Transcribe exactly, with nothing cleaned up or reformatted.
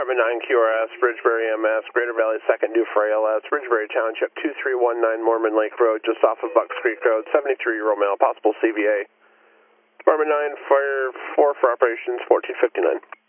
Department nine Q R S, Bridgebury M S, Greater Valley second Dufresne L S, Bridgebury Township two three one nine Mormon Lake Road, just off of Bucks Creek Road, seventy-three Romeo, possible C V A. Department nine, Fire four for operations, fourteen fifty-nine.